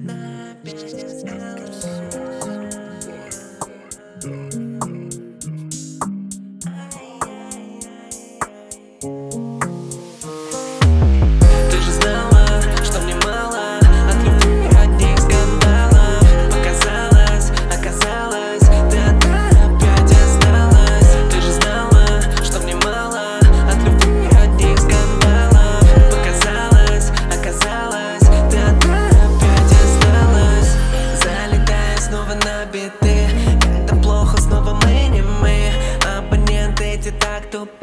одна опять осталась. Ты же знала, что мне мало от любви одних скандалов. Оказалось, ты одна опять осталась. Ты же знала, что мне мало от любви одних скандалов. Оказалось, ты одна опять осталась. Залетая снова на биты, это плохо, снова мы не мы. Абоненты эти так тупы.